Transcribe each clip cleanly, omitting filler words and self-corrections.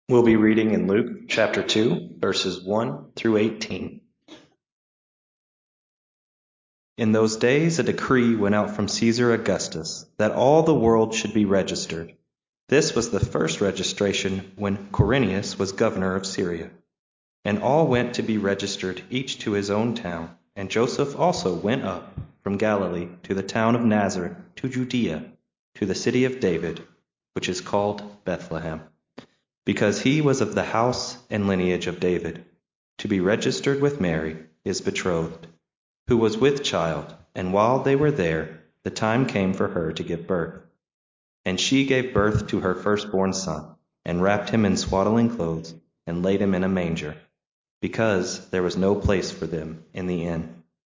We'll be reading in Luke chapter 2, verses 1 through 18. In those days a decree went out from Caesar Augustus that all the world should be registered. This was the first registration when Quirinius was governor of Syria. And all went to be registered, each to his own town. And Joseph also went up from Galilee to the town of Nazareth to Judea, to the city of David, which is called Bethlehem, because he was of the house and lineage of David, to be registered with Mary, his betrothed, who was with child. And while they were there, the time came for her to give birth. And she gave birth to her firstborn son, and wrapped him in swaddling clothes, and laid him in a manger, because there was no place for them in the inn.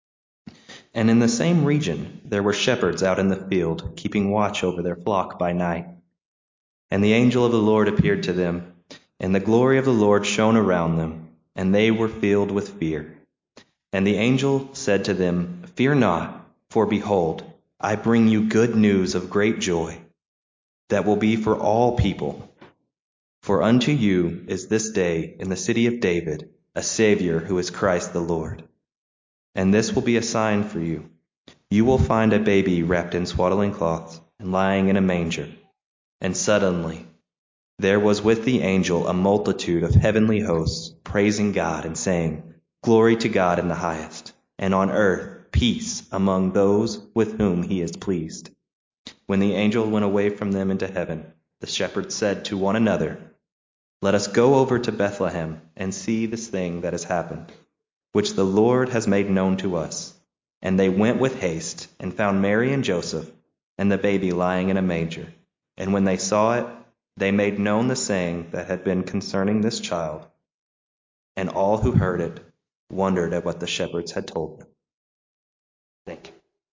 And in the same region there were shepherds out in the field, keeping watch over their flock by night. And the angel of the Lord appeared to them, and the glory of the Lord shone around them, and they were filled with fear. And the angel said to them, "Fear not, for behold, I bring you good news of great joy, that will be for all people. For unto you is this day in the city of David a Savior, who is Christ the Lord. And this will be a sign for you. You will find a baby wrapped in swaddling cloths and lying in a manger." And suddenly there was with the angel a multitude of heavenly hosts, praising God and saying, "Glory to God in the highest, and on earth peace among those with whom he is pleased." When the angel went away from them into heaven, the shepherds said to one another, "Let us go over to Bethlehem and see this thing that has happened, which the Lord has made known to us." And they went with haste and found Mary and Joseph and the baby lying in a manger. And when they saw it, they made known the saying that had been concerning this child. And all who heard it wondered at what the shepherds had told them. Thank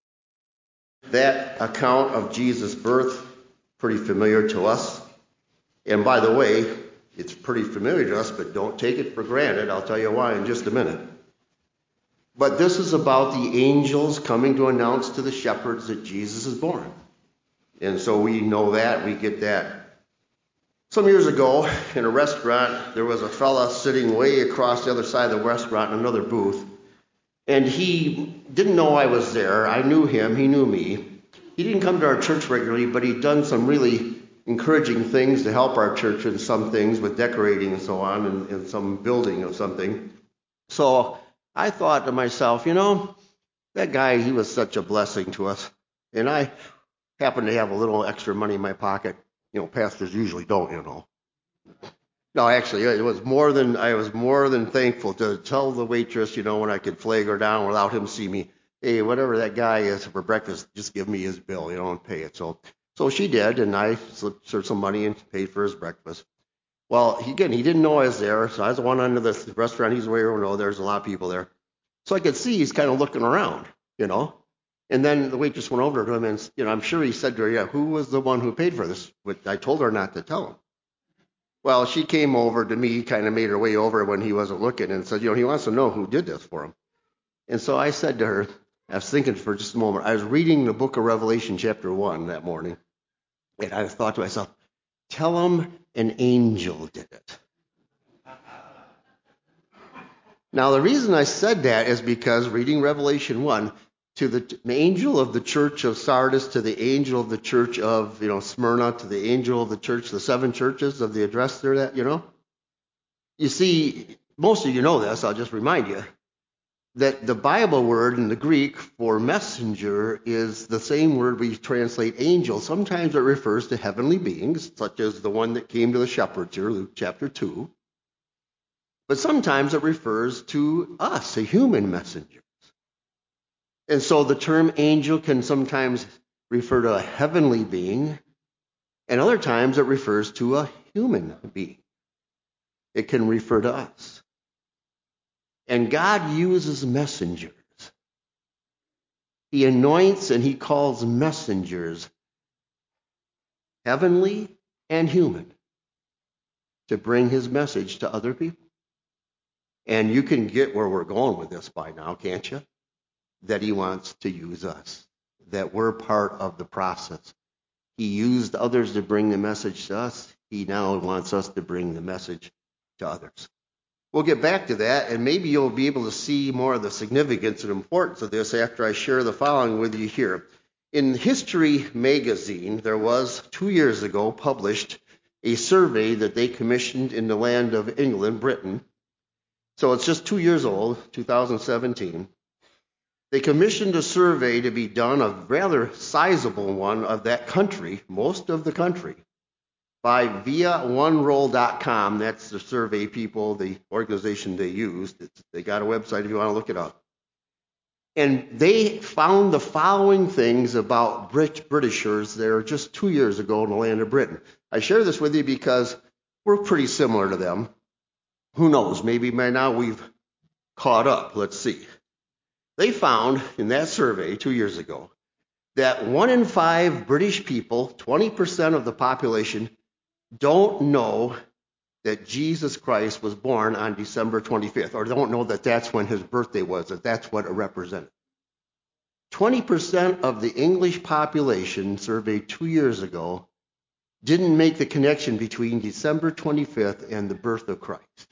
you. That account of Jesus' birth, pretty familiar to us. And by the way, it's pretty familiar to us, but don't take it for granted. I'll tell you why in just a minute. But this is about the angels coming to announce to the shepherds that Jesus is born. And so we know that, we get that. Some years ago in a restaurant, there was a fella sitting way across the other side of the restaurant in another booth. And he didn't know I was there. I knew him, he knew me. He didn't come to our church regularly, but he'd done some really encouraging things to help our church in some things with decorating and so on, and some building of something. So I thought to myself, that guy, he was such a blessing to us. And I happened to have a little extra money in my pocket. Pastors usually don't, No, actually, I was more than thankful to tell the waitress, when I could flag her down without him see me, "Hey, whatever that guy is for breakfast, just give me his bill, and pay it." So she did, and I slipped her some money and paid for his breakfast. Well, he didn't know I was there, so I was the one under the restaurant. He's way over, no, there's a lot of people there. So I could see he's kind of looking around, And then the waitress went over to him, and I'm sure he said to her, "Yeah, who was the one who paid for this?" But I told her not to tell him. Well, she came over to me, kind of made her way over when he wasn't looking, and said, he wants to know who did this for him. And so I said to her, I was thinking for just a moment, I was reading the book of Revelation chapter 1 that morning, and I thought to myself, tell him an angel did it. Now, the reason I said that is because reading Revelation 1, to the angel of the church of Sardis, to the angel of the church of, Smyrna, to the angel of the church, the 7 churches of the address there, that, You see, most of you know this, I'll just remind you, that the Bible word in the Greek for messenger is the same word we translate angel. Sometimes it refers to heavenly beings, such as the one that came to the shepherds here, Luke chapter 2. But sometimes it refers to us, a human messenger. And so the term angel can sometimes refer to a heavenly being, and other times it refers to a human being. It can refer to us. And God uses messengers. He anoints and he calls messengers, heavenly and human, to bring his message to other people. And you can get where we're going with this by now, can't you? That he wants to use us, that we're part of the process. He used others to bring the message to us. he now wants us to bring the message to others. We'll get back to that, and maybe you'll be able to see more of the significance and importance of this after I share the following with you here. In History magazine, there was 2 years ago published a survey that they commissioned in the land of England, Britain. So it's just 2 years old, 2017. They commissioned a survey to be done, a rather sizable one of that country, most of the country, by ViaOneRoll.com. That's the survey people, the organization they used. They got a website if you want to look it up. And they found the following things about Britishers there just 2 years ago in the land of Britain. I share this with you because we're pretty similar to them. Who knows? Maybe by now we've caught up. Let's see. They found in that survey 2 years ago that 1 in 5 British people, 20% of the population, don't know that Jesus Christ was born on December 25th, or don't know that that's when his birthday was, that that's what it represented. 20% of the English population surveyed 2 years ago didn't make the connection between December 25th and the birth of Christ.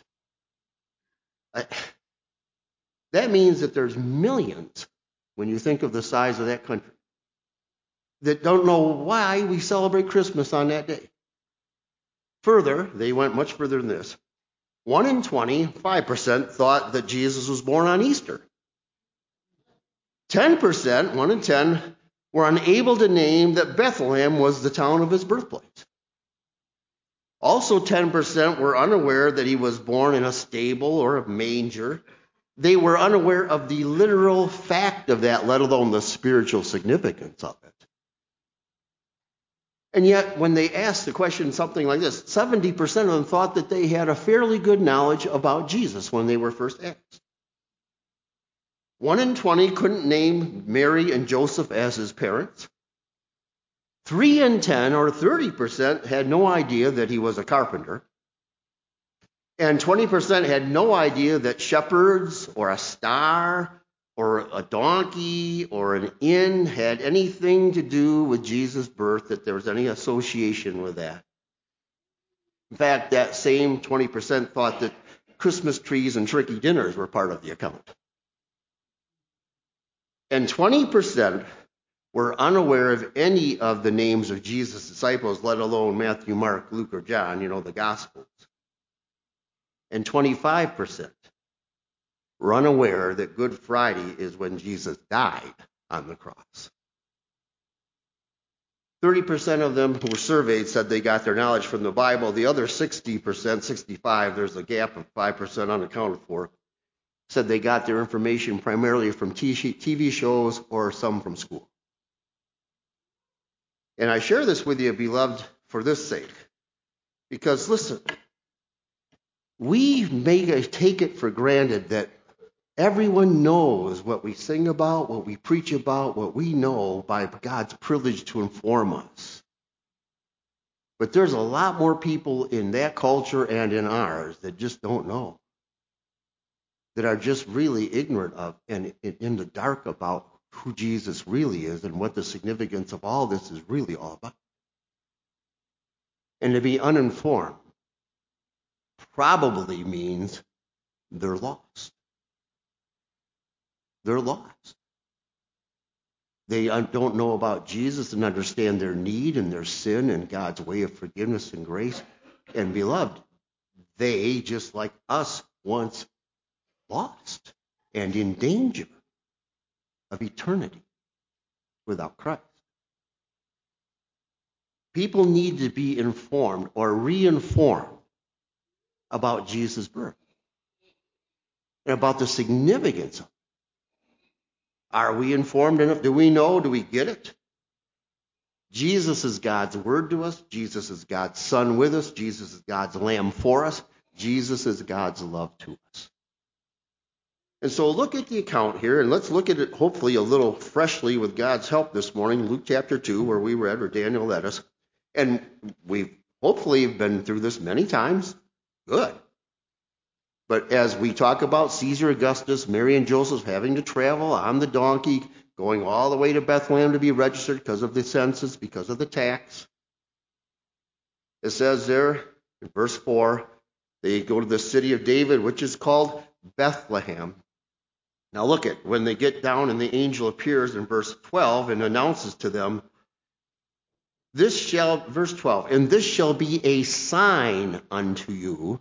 That means that there's millions, when you think of the size of that country, that don't know why we celebrate Christmas on that day. Further, they went much further than this. 1 in 20, 5%, thought that Jesus was born on Easter. 10%, 1 in 10, were unable to name that Bethlehem was the town of his birthplace. Also 10% were unaware that he was born in a stable or a manger. They were unaware of the literal fact of that, let alone the spiritual significance of it. And yet, when they asked the question something like this, 70% of them thought that they had a fairly good knowledge about Jesus when they were first asked. 1 in 20 couldn't name Mary and Joseph as his parents. 3 in 10, or 30%, had no idea that he was a carpenter. And 20% had no idea that shepherds or a star or a donkey or an inn had anything to do with Jesus' birth, that there was any association with that. In fact, that same 20% thought that Christmas trees and turkey dinners were part of the account. And 20% were unaware of any of the names of Jesus' disciples, let alone Matthew, Mark, Luke, or John, the Gospels. And 25% were unaware that Good Friday is when Jesus died on the cross. 30% of them who were surveyed said they got their knowledge from the Bible. The other 60%, 65%, there's a gap of 5% unaccounted for, said they got their information primarily from TV shows or some from school. And I share this with you, beloved, for this sake. Because, listen, we may take it for granted that everyone knows what we sing about, what we preach about, what we know by God's privilege to inform us. But there's a lot more people in that culture and in ours that just don't know, that are just really ignorant of and in the dark about who Jesus really is and what the significance of all this is really all about. And to be uninformed probably means they're lost. They're lost. They don't know about Jesus and understand their need and their sin and God's way of forgiveness and grace. And beloved, they, just like us, once lost and in danger of eternity without Christ. People need to be informed or re-informed about Jesus' birth and about the significance of it. Are we informed enough? Do we know? Do we get it? Jesus is God's word to us. Jesus is God's Son with us. Jesus is God's Lamb for us. Jesus is God's love to us. And so look at the account here, and let's look at it hopefully a little freshly with God's help this morning, Luke chapter 2, where we read, or Daniel led us. And we've hopefully been through this many times. Good. But as we talk about Caesar Augustus, Mary and Joseph having to travel on the donkey, going all the way to Bethlehem to be registered because of the census, because of the tax. It says there in verse 4, they go to the city of David, which is called Bethlehem. Now look at when they get down and the angel appears in verse 12 and announces to them, verse 12, and this shall be a sign unto you.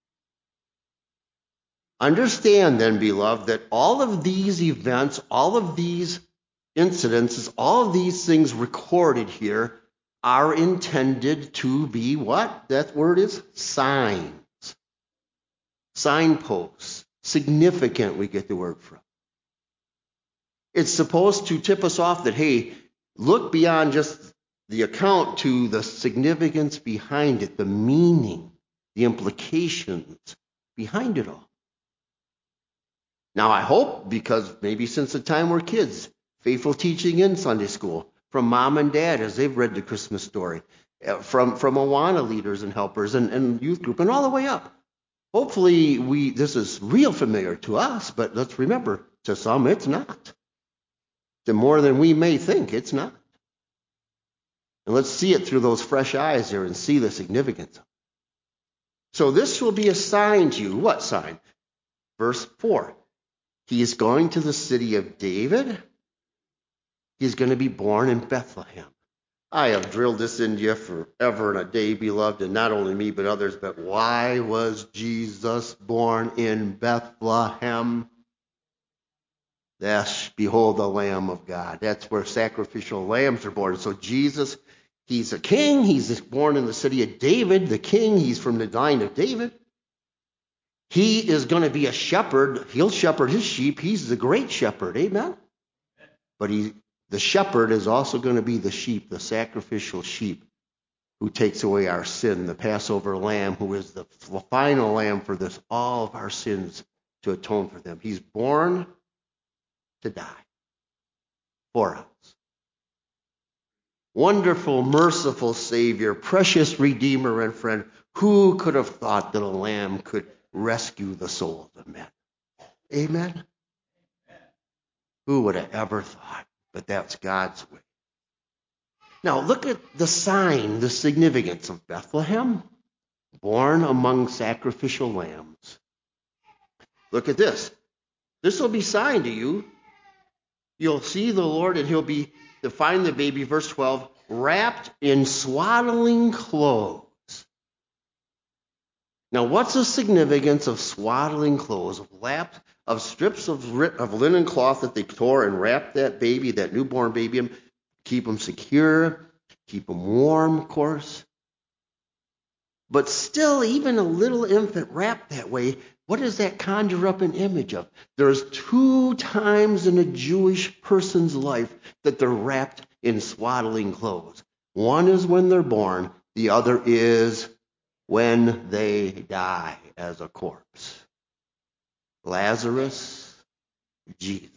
Understand then, beloved, that all of these events, all of these incidences, all of these things recorded here are intended to be what? That word is signs. Signposts. Significant, we get the word from. It's supposed to tip us off that, hey, look beyond just the account to the significance behind it, the meaning, the implications behind it all. Now, I hope, because maybe since the time we're kids, faithful teaching in Sunday school, from mom and dad as they've read the Christmas story, from Awana leaders and helpers and youth group, and all the way up. Hopefully, this is real familiar to us, but let's remember, to some, it's not. To more than we may think, it's not. And let's see it through those fresh eyes there and see the significance. So this will be a sign to you. What sign? Verse 4. He is going to the city of David. He's going to be born in Bethlehem. I have drilled this into you forever and a day, beloved, and not only me but others. But why was Jesus born in Bethlehem? Yes, behold the Lamb of God. That's where sacrificial lambs are born. So Jesus, he's a king. He's born in the city of David. The king, he's from the line of David. He is going to be a shepherd. He'll shepherd his sheep. He's the great shepherd. Amen? But the shepherd is also going to be the sheep, the sacrificial sheep, who takes away our sin, the Passover lamb, who is the final lamb for all of our sins to atone for them. He's born to die for us. Wonderful, merciful Savior, precious Redeemer and friend. Who could have thought that a lamb could rescue the souls of men? Amen? Who would have ever thought? But that's God's way. Now look at the sign, the significance of Bethlehem, born among sacrificial lambs. Look at this. This will be sign to you. You'll see the Lord, and he'll be to find the baby, verse 12, wrapped in swaddling clothes. Now, what's the significance of swaddling clothes, of strips of linen cloth that they tore and wrapped that baby, that newborn baby, in, keep him secure, keep him warm, of course. But still, even a little infant wrapped that way, what does that conjure up an image of? There's 2 times in a Jewish person's life that they're wrapped in swaddling clothes. One is when they're born. The other is when they die as a corpse. Lazarus, Jesus.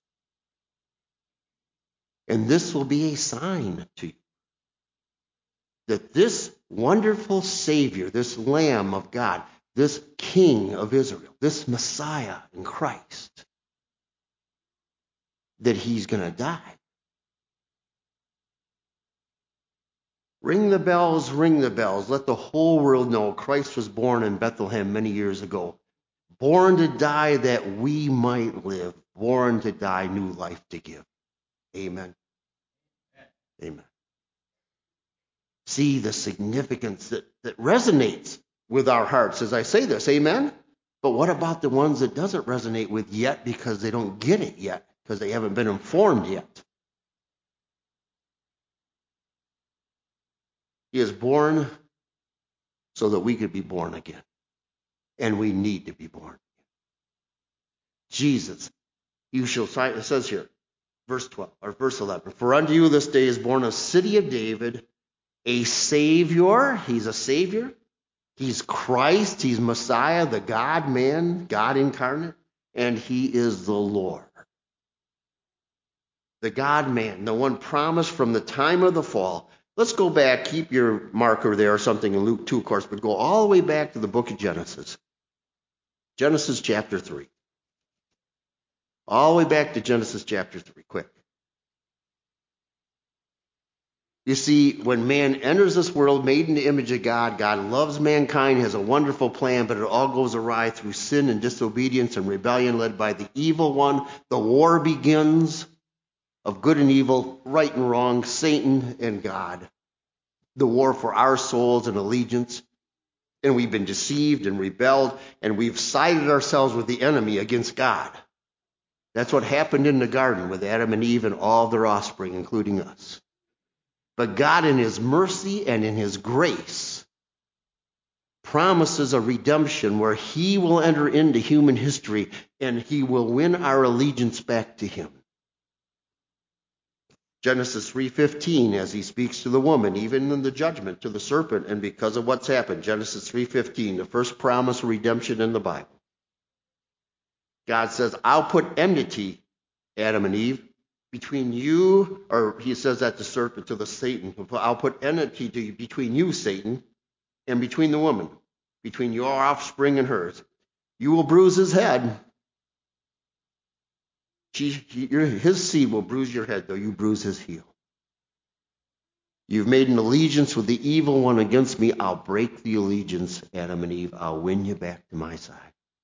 And this will be a sign to you that this wonderful Savior, this Lamb of God, this King of Israel, this Messiah in Christ, that he's going to die. Ring the bells, ring the bells. Let the whole world know Christ was born in Bethlehem many years ago. Born to die that we might live. Born to die, new life to give. Amen. Amen. See the significance that resonates with our hearts as I say this. Amen? But what about the ones that doesn't resonate with yet because they don't get it yet, because they haven't been informed yet? He is born so that we could be born again. And we need to be born again. Jesus, you shall sign, it says here, verse 12 or verse 11, for unto you this day is born a city of David, a Savior. He's a Savior. He's Christ. He's Messiah, the God-man, God incarnate. And he is the Lord. The God-man, the one promised from the time of the fall. Let's go back, keep your marker there or something in Luke 2, of course, but go all the way back to the book of Genesis. Genesis chapter 3. All the way back to Genesis chapter 3, quick. You see, when man enters this world made in the image of God, God loves mankind, has a wonderful plan, but it all goes awry through sin and disobedience and rebellion led by the evil one. The war begins of good and evil, right and wrong, Satan and God. The war for our souls and allegiance. And we've been deceived and rebelled, and we've sided ourselves with the enemy against God. That's what happened in the garden with Adam and Eve and all their offspring, including us. But God, in his mercy and in his grace, promises a redemption where he will enter into human history and he will win our allegiance back to him. Genesis 3:15, as he speaks to the woman, even in the judgment to the serpent, and because of what's happened. Genesis 3:15, the first promise of redemption in the Bible. God says, I'll put enmity, Adam and Eve, between you, or he says that to serpent, to the Satan. I'll put enmity between you, Satan, and between the woman, between your offspring and hers. You will bruise his head. His seed will bruise your head, though you bruise his heel. You've made an allegiance with the evil one against me. I'll break the allegiance, Adam and Eve. I'll win you back to my side.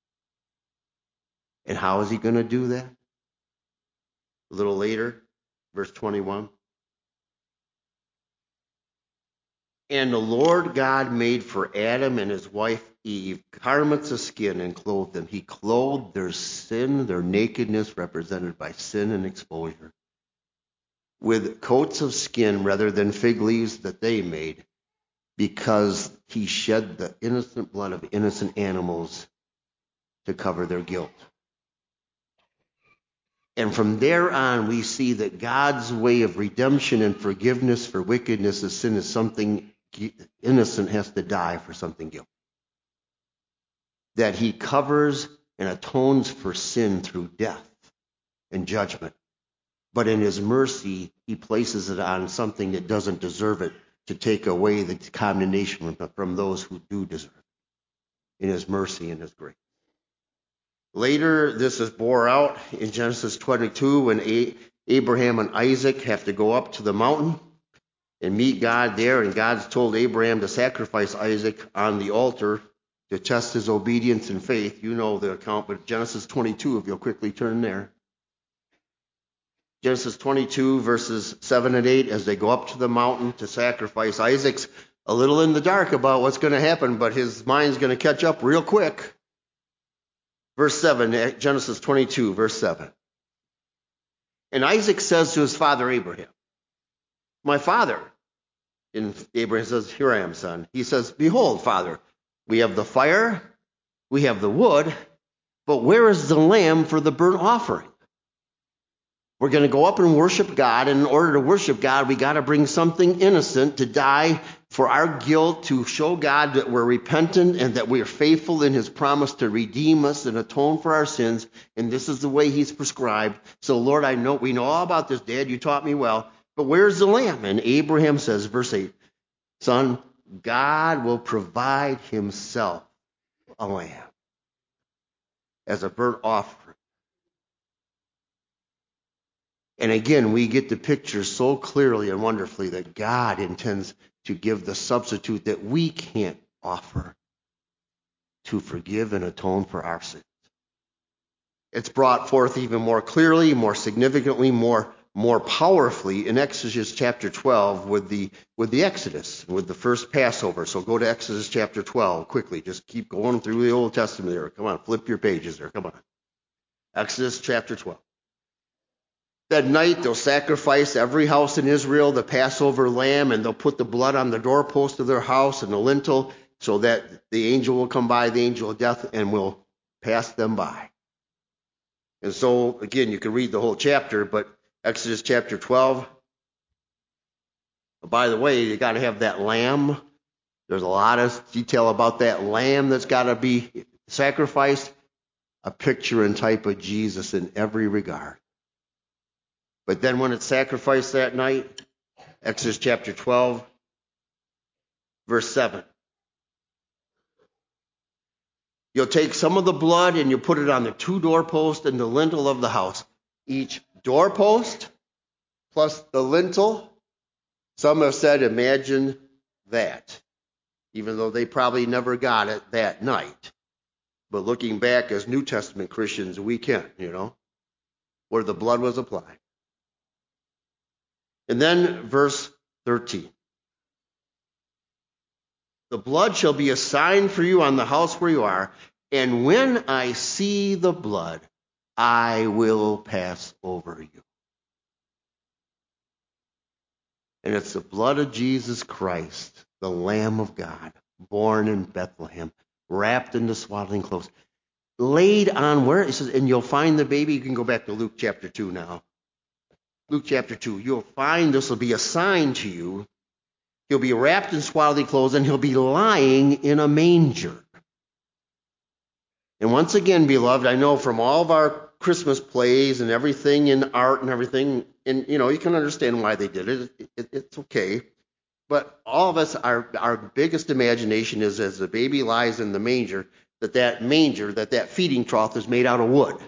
And how is he going to do that? A little later, verse 21. And the Lord God made for Adam and his wife Eve garments of skin and clothed them. He clothed their sin, their nakedness represented by sin and exposure, with coats of skin rather than fig leaves that they made, because he shed the innocent blood of innocent animals to cover their guilt. And from there on, we see that God's way of redemption and forgiveness for wickedness of sin is something innocent has to die for something guilty. That he covers and atones for sin through death and judgment. But in his mercy, he places it on something that doesn't deserve it to take away the condemnation from those who do deserve it. In his mercy and his grace. Later, this is bore out in Genesis 22 when Abraham and Isaac have to go up to the mountain and meet God there. And God's told Abraham to sacrifice Isaac on the altar to test his obedience and faith. You know the account, but Genesis 22, if you'll quickly turn there. Genesis 22, verses 7 and 8, as they go up to the mountain to sacrifice. Isaac's a little in the dark about what's going to happen, but his mind's going to catch up real quick. Verse 7, Genesis 22, verse 7. And Isaac says to his father Abraham, my father. And Abraham says, here I am, son. He says, behold, father, we have the fire, we have the wood, but where is the lamb for the burnt offering? We're going to go up and worship God, and in order to worship God, we got to bring something innocent to die for our guilt, to show God that we're repentant and that we are faithful in his promise to redeem us and atone for our sins. And this is the way he's prescribed. So, Lord, we know all about this, Dad. You taught me well. But where's the lamb? And Abraham says, verse 8, son, God will provide himself a lamb as a burnt offering. And again, we get the picture so clearly and wonderfully that God intends to give the substitute that we can't offer to forgive and atone for our sins. It's brought forth even more clearly, more significantly, more powerfully in Exodus chapter 12 with the Exodus, with the first Passover. So go to Exodus chapter 12 quickly. Just keep going through the Old Testament there. Come on, flip your pages there. Come on. Exodus chapter 12. That night, they'll sacrifice every house in Israel the Passover lamb, and they'll put the blood on the doorpost of their house and the lintel so that the angel will come by, the angel of death, and will pass them by. And so, again, you can read the whole chapter, but Exodus chapter 12, by the way, you got to have that lamb. There's a lot of detail about that lamb that's got to be sacrificed, a picture and type of Jesus in every regard. But then when it's sacrificed that night, Exodus chapter 12, verse 7. You'll take some of the blood and you'll put it on the two doorposts and the lintel of the house. Each doorpost plus the lintel Some have said, imagine that, even though they probably never got it that night. But looking back as New Testament Christians, we can, where the blood was applied. And then verse 13. The blood shall be a sign for you on the house where you are, and when I see the blood, I will pass over you. And it's the blood of Jesus Christ, the Lamb of God, born in Bethlehem, wrapped in the swaddling clothes, laid on where? It says, and you'll find the baby. You can go back to Luke chapter 2 now. Luke chapter 2. You'll find this will be a sign to you. He'll be wrapped in swaddling clothes, and he'll be lying in a manger. And once again, beloved, I know from all of our Christmas plays and everything in art and everything, and you can understand why they did it. It's okay. But all of us, our biggest imagination is as the baby lies in the manger, that feeding trough is made out of wood.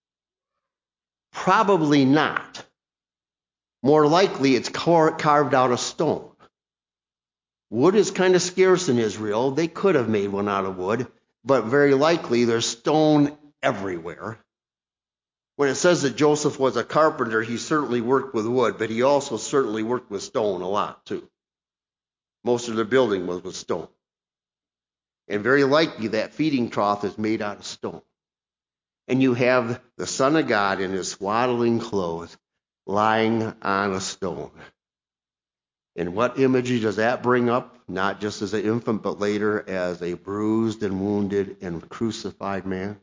Probably not. More likely, it's carved out of stone. Wood is kind of scarce in Israel. They could have made one out of wood, but very likely there's stone everywhere. When it says that Joseph was a carpenter, he certainly worked with wood, but he also certainly worked with stone a lot too. Most of the building was with stone. And very likely that feeding trough is made out of stone. And you have the Son of God in his swaddling clothes lying on a stone. And what imagery does that bring up? Not just as an infant, but later as a bruised and wounded and crucified man.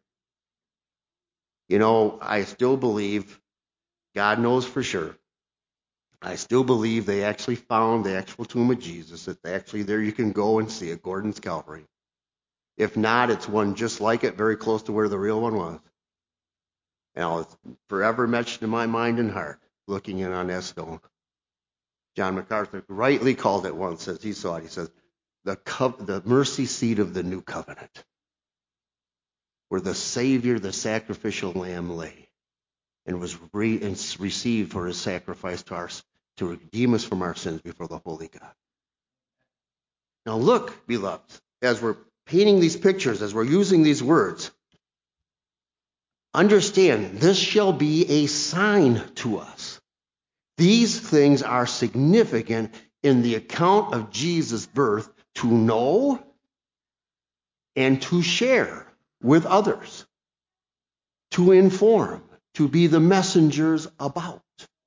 I still believe, God knows for sure, I still believe they actually found the actual tomb of Jesus. It's actually there. You can go and see it, Gordon's Calvary. If not, it's one just like it, very close to where the real one was. And it's forever etched in my mind and heart, looking in on that stone. John MacArthur rightly called it once as he saw it. He says, the mercy seat of the new covenant, where the Savior, the sacrificial lamb, lay and was received for his sacrifice to redeem us from our sins before the holy God. Now look, beloved, as we're painting these pictures, as we're using these words, understand this shall be a sign to us. These things are significant in the account of Jesus' birth to know and to share with others, to inform, to be the messengers about.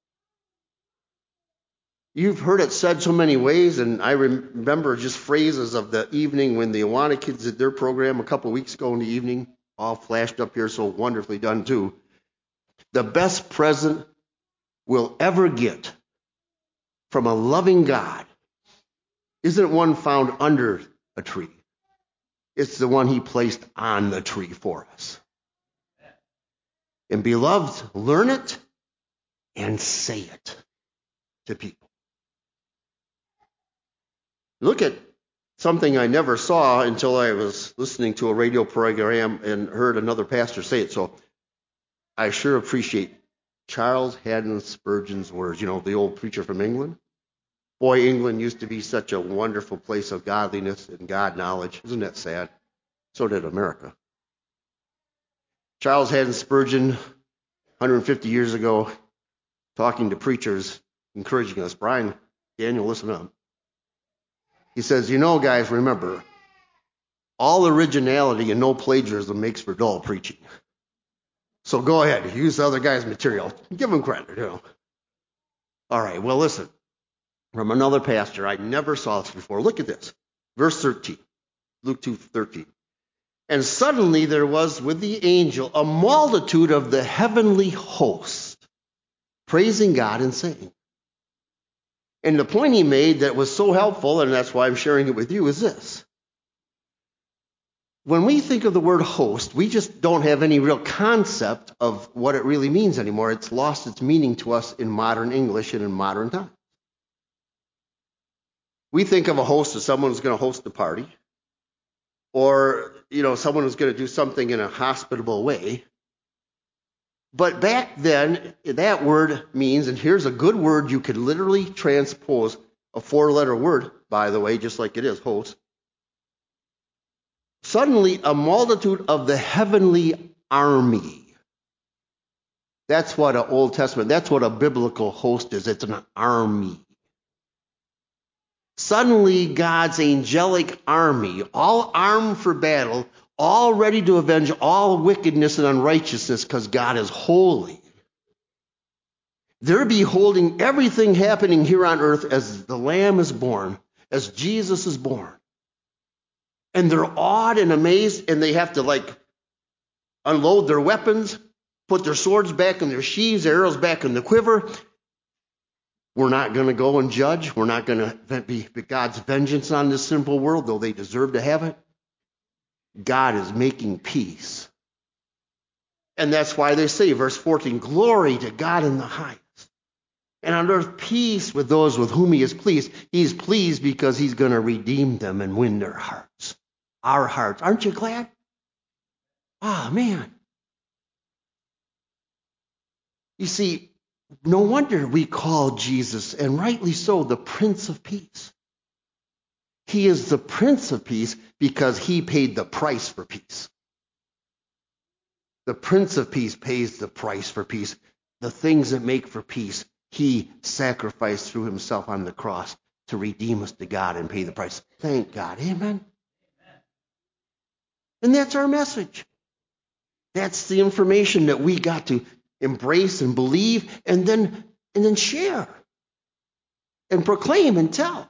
You've heard it said so many ways, and I remember just phrases of the evening when the Awana kids did their program a couple weeks ago in the evening, all flashed up here, so wonderfully done too. The best present we'll ever get from a loving God isn't one found under a tree. It's the one he placed on the tree for us. And beloved, learn it and say it to people. Look at something I never saw until I was listening to a radio program and heard another pastor say it. So I sure appreciate Charles Haddon Spurgeon's words. The old preacher from England. Boy, England used to be such a wonderful place of godliness and God knowledge. Isn't that sad? So did America. Charles Haddon Spurgeon, 150 years ago, talking to preachers, encouraging us. Brian, Daniel, listen up. He says, guys, remember, all originality and no plagiarism makes for dull preaching. So go ahead, use the other guy's material. Give him credit, All right, well, listen. From another pastor, I never saw this before. Look at this. Verse 13, Luke 2:13. And suddenly there was with the angel a multitude of the heavenly host, praising God and saying. And the point he made that was so helpful, and that's why I'm sharing it with you, is this. When we think of the word host, we just don't have any real concept of what it really means anymore. It's lost its meaning to us in modern English and in modern times. We think of a host as someone who's going to host a party, or, someone who's going to do something in a hospitable way. But back then, that word means, and here's a good word you could literally transpose, a four-letter word, by the way, just like it is, host. Suddenly, a multitude of the heavenly army. That's what an Old Testament, that's what a biblical host is. It's an army. Suddenly, God's angelic army, all armed for battle, all ready to avenge all wickedness and unrighteousness because God is holy. They're beholding everything happening here on earth as the Lamb is born, as Jesus is born. And they're awed and amazed, and they have to unload their weapons, put their swords back in their sheaths, their arrows back in the quiver. We're not going to go and judge. We're not going to be God's vengeance on this sinful world, though they deserve to have it. God is making peace. And that's why they say, verse 14, glory to God in the highest. And on earth, peace with those with whom he is pleased. He's pleased because he's going to redeem them and win their hearts. Our hearts. Aren't you glad? Ah, man. You see, no wonder we call Jesus, and rightly so, the Prince of Peace. He is the Prince of Peace because he paid the price for peace. The Prince of Peace pays the price for peace. The things that make for peace, he sacrificed through himself on the cross to redeem us to God and pay the price. Thank God. Amen? And that's our message. That's the information that we got to embrace and believe and then share and proclaim and tell.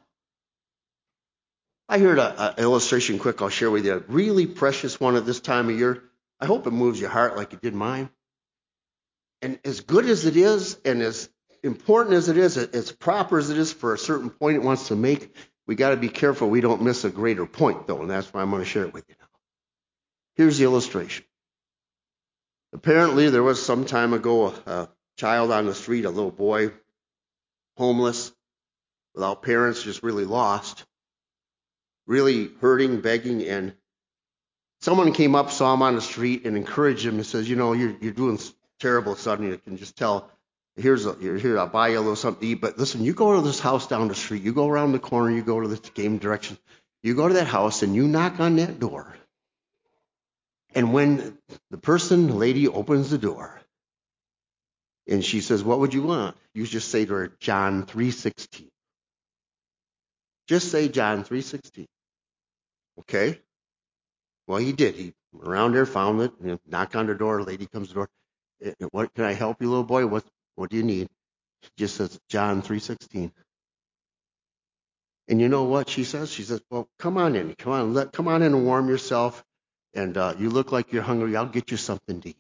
I heard an illustration quick I'll share with you. A really precious one at this time of year. I hope it moves your heart like it did mine. And as good as it is, and as important as it is, as proper as it is for a certain point it wants to make, we got to be careful we don't miss a greater point, though, and that's why I'm going to share it with you now. Here's the illustration. Apparently, there was some time ago a child on the street, a little boy, homeless, without parents, just really lost, really hurting, begging, and someone came up, saw him on the street, and encouraged him and says, you know, you're doing terrible, son. You can just tell. Here, I'll buy you a little something to eat. But listen, you go to this house down the street. You go around the corner. You go to the game direction. You go to that house and you knock on that door. And when the lady opens the door, and she says, what would you want? You just say to her, John 3:16. Just say John 3:16. Okay? Well, he did. He went around there, found it, knocked on the door. The lady comes to the door. What can I help you, little boy? What do you need? She just says John 3:16. And you know what she says? She says, well, come on in. Come on in and warm yourself. And you look like you're hungry. I'll get you something to eat.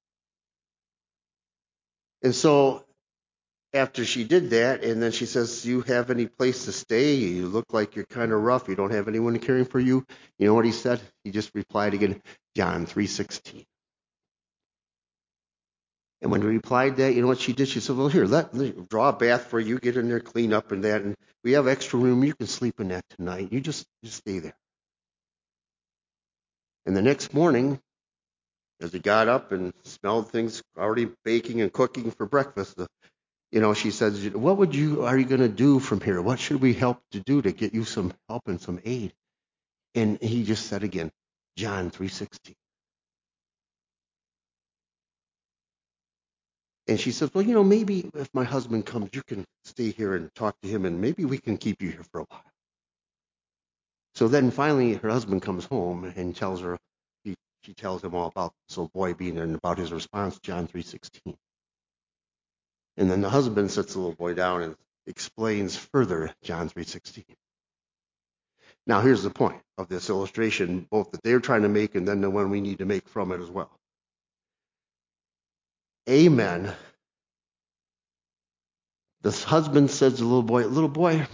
And so after she did that, and then she says, do you have any place to stay? You look like you're kind of rough. You don't have anyone caring for you. You know what he said? He just replied again, John 3:16. And when he replied that, you know what she did? She said, well, here, let me draw a bath for you, get in there, clean up and that, and we have extra room. You can sleep in that tonight. You just stay there. And the next morning, as he got up and smelled things already baking and cooking for breakfast, she says, what are you going to do from here? What should we help to do to get you some help and some aid? And he just said again, John 3:16. And she says, well, maybe if my husband comes, you can stay here and talk to him, and maybe we can keep you here for a while. So then finally her husband comes home and tells her, she tells him all about this little boy being there and about his response, John 3:16. And then the husband sits the little boy down and explains further John 3:16. Now here's the point of this illustration, both that they're trying to make and then the one we need to make from it as well. Amen. The husband says to the little boy,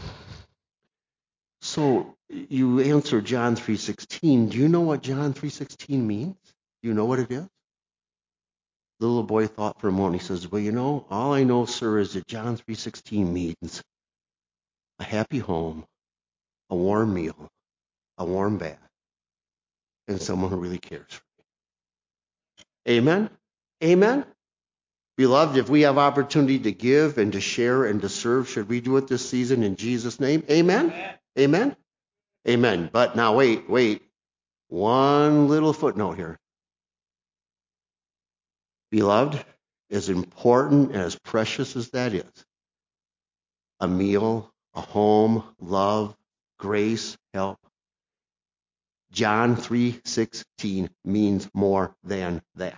so you answered John 3:16. Do you know what John 3:16 means? Do you know what it is? The little boy thought for a moment. He says, well, all I know, sir, is that John 3:16 means a happy home, a warm meal, a warm bath, and someone who really cares for me. Amen? Amen? Beloved, if we have opportunity to give and to share and to serve, should we do it this season in Jesus' name? Amen? Amen? Amen. But now wait. One little footnote here. Beloved, as important and as precious as that is, a meal, a home, love, grace, help, John 3:16 means more than that.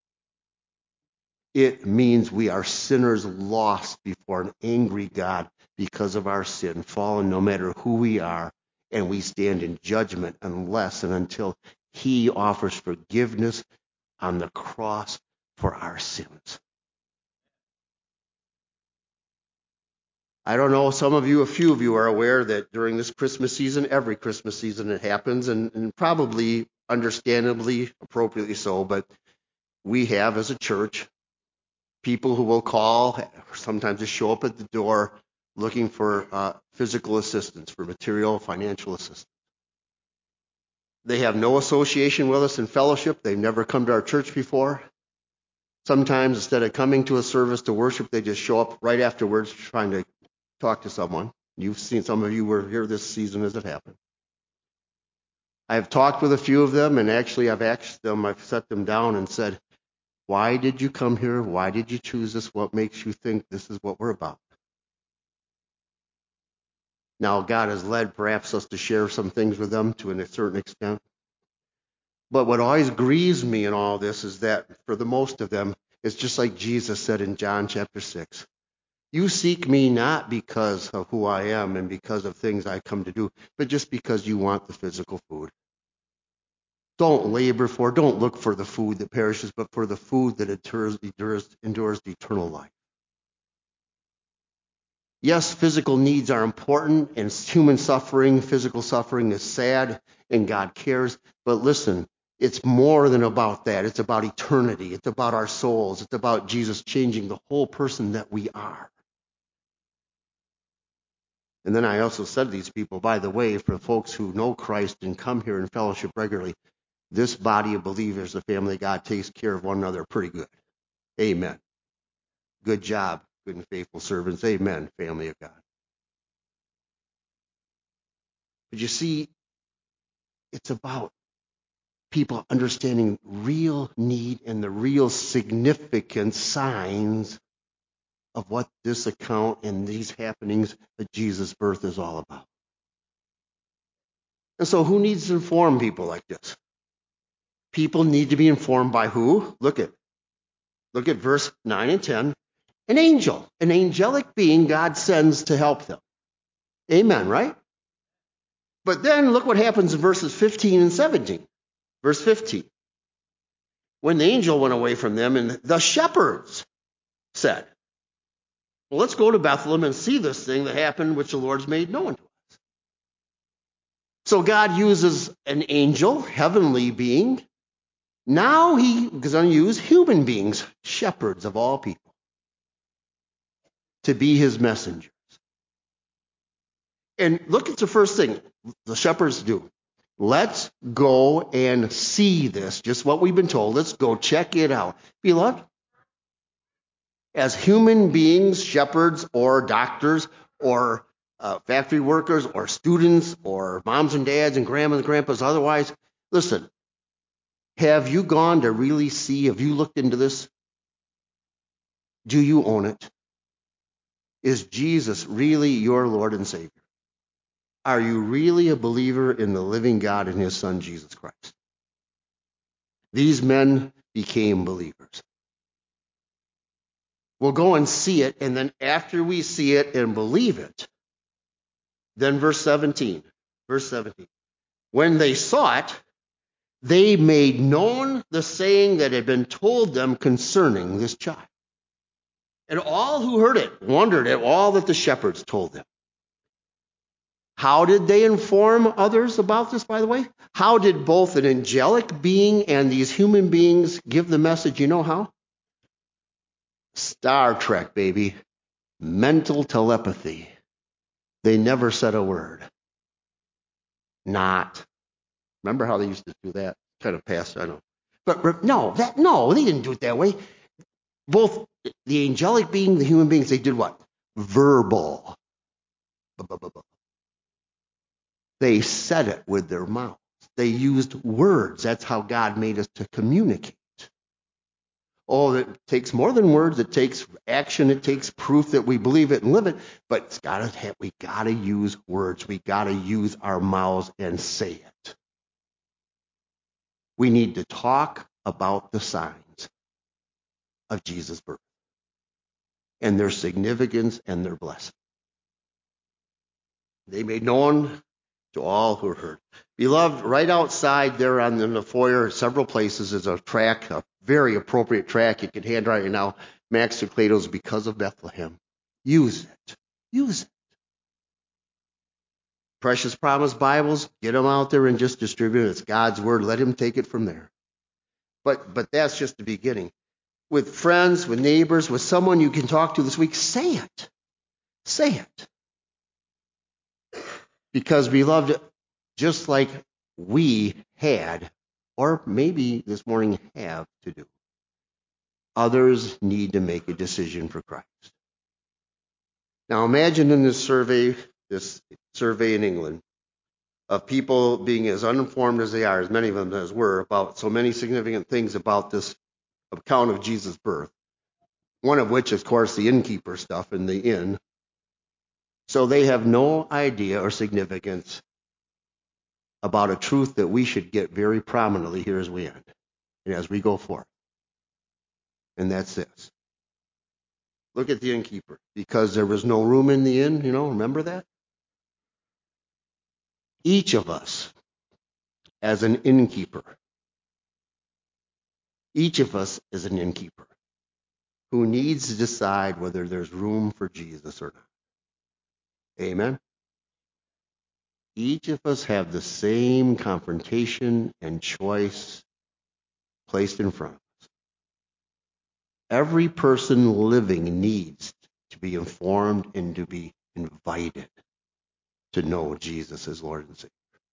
It means we are sinners lost before an angry God because of our sin, fallen no matter who we are, and we stand in judgment unless and until he offers forgiveness on the cross for our sins. I don't know, a few of you are aware that during this Christmas season, every Christmas season it happens, and probably understandably, appropriately so, but we have as a church people who will call, sometimes just show up at the door looking for physical assistance, for material, financial assistance. They have no association with us in fellowship. They've never come to our church before. Sometimes instead of coming to a service to worship, they just show up right afterwards trying to talk to someone. You've seen, some of you were here this season as it happened. I've talked with a few of them, and actually I've set them down and said, why did you come here? Why did you choose this? What makes you think this is what we're about? Now, God has led perhaps us to share some things with them to a certain extent. But what always grieves me in all this is that for the most of them, it's just like Jesus said in John chapter 6. You seek me not because of who I am and because of things I come to do, but just because you want the physical food. Don't look for the food that perishes, but for the food that endures eternal life. Yes, physical needs are important, and human suffering, physical suffering is sad, and God cares. But listen, it's more than about that. It's about eternity. It's about our souls. It's about Jesus changing the whole person that we are. And then I also said to these people, by the way, for folks who know Christ and come here and fellowship regularly, this body of believers, the family of God, takes care of one another pretty good. Amen. Good job, good and faithful servants. Amen, family of God. But you see, it's about people understanding real need and the real significant signs of what this account and these happenings at Jesus' birth is all about. And so who needs to inform people like this? People need to be informed by who? Look at verse 9 and 10. An angel, an angelic being God sends to help them. Amen, right? But then look what happens in verses 15 and 17. Verse 15. When the angel went away from them, and the shepherds said, well, let's go to Bethlehem and see this thing that happened, which the Lord's made known to us. So God uses an angel, heavenly being. Now he is going to use human beings, shepherds of all people, to be his messengers. And look at the first thing the shepherds do. Let's go and see this, just what we've been told. Let's go check it out. Beloved, as human beings, shepherds or doctors or factory workers or students or moms and dads and grandmas and grandpas otherwise, listen, have you gone to really see, have you looked into this? Do you own it? Is Jesus really your Lord and Savior? Are you really a believer in the living God and his Son, Jesus Christ? These men became believers. We'll go and see it, and then after we see it and believe it, then verse 17. When they saw it, they made known the saying that had been told them concerning this child. And all who heard it wondered at all that the shepherds told them. How did they inform others about this, by the way? How did both an angelic being and these human beings give the message? You know how? Star Trek, baby. Mental telepathy. They never said a word. Not. Remember how they used to do that? Kind of past, I know. But no, they didn't do it that way. Both The angelic being, the human beings, they did what? Verbal. They said it with their mouths. They used words. That's how God made us to communicate. Oh, it takes more than words. It takes action. It takes proof that we believe it and live it. But we gotta use words. We gotta use our mouths and say it. We need to talk about the signs of Jesus' birth and their significance and their blessing. They made known to all who heard. Beloved, right outside there in the foyer, several places, is a track, a very appropriate track. You can hand right now, Max Lucato's Because of Bethlehem. Use it. Use it. Precious Promise Bibles, get them out there and just distribute it. It's God's Word. Let Him take it from there. But that's just the beginning. With friends, with neighbors, with someone you can talk to this week, say it. Say it. Because, beloved, just like we had, or maybe this morning have to do, others need to make a decision for Christ. Now imagine in this survey in England, of people being as uninformed as they are, as many of them as were, about so many significant things about this account of Jesus' birth. One of which, of course, the innkeeper stuff in the inn. So they have no idea or significance about a truth that we should get very prominently here as we end and as we go forth. And that's this. Look at the innkeeper. Because there was no room in the inn, remember that? Each of us, as an innkeeper, who needs to decide whether there's room for Jesus or not. Amen? Each of us have the same confrontation and choice placed in front of us. Every person living needs to be informed and to be invited to know Jesus as Lord and Savior.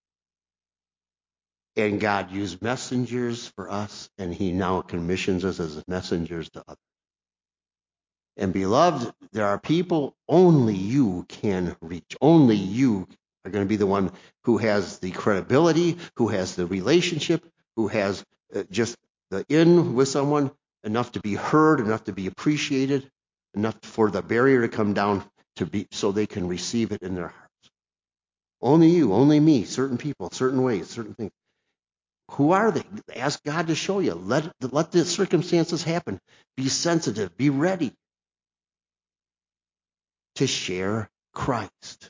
And God used messengers for us, and He now commissions us as messengers to others. And beloved, there are people only you can reach. Only you are going to be the one who has the credibility, who has the relationship, who has just the in with someone, enough to be heard, enough to be appreciated, enough for the barrier to come down so they can receive it in their hearts. Only you, only me, certain people, certain ways, certain things. Who are they? Ask God to show you. Let the circumstances happen. Be sensitive. Be ready to share Christ.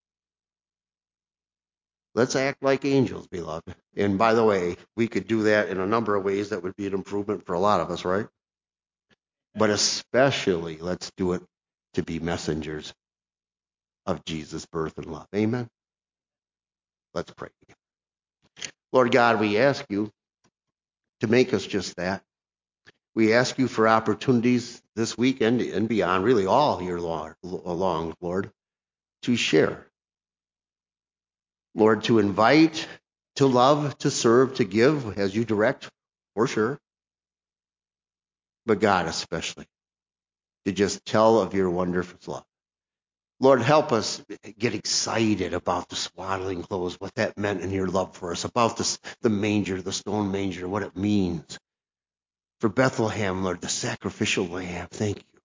Let's act like angels, beloved. And by the way, we could do that in a number of ways that would be an improvement for a lot of us, right? But especially, let's do it to be messengers of Jesus' birth and love. Amen? Let's pray. Lord God, we ask you to make us just that. We ask you for opportunities this week and beyond, really all year long, Lord, to share. Lord, to invite, to love, to serve, to give as you direct, for sure. But God especially, to just tell of your wonderful love. Lord, help us get excited about the swaddling clothes, what that meant in your love for us, about the manger, the stone manger, what it means. For Bethlehem, Lord, the sacrificial lamb, thank you.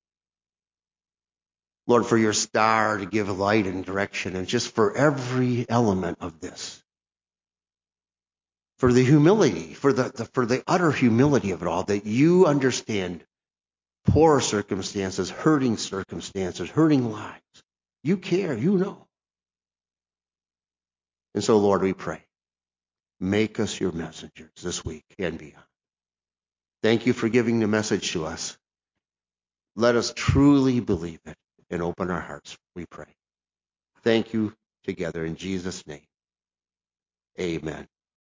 Lord, for your star to give light and direction, and just for every element of this. For the humility, for the utter humility of it all, that you understand poor circumstances, hurting lives. You care, you know. And so, Lord, we pray, make us your messengers this week and beyond. Thank you for giving the message to us. Let us truly believe it and open our hearts, we pray. Thank you together in Jesus' name. Amen.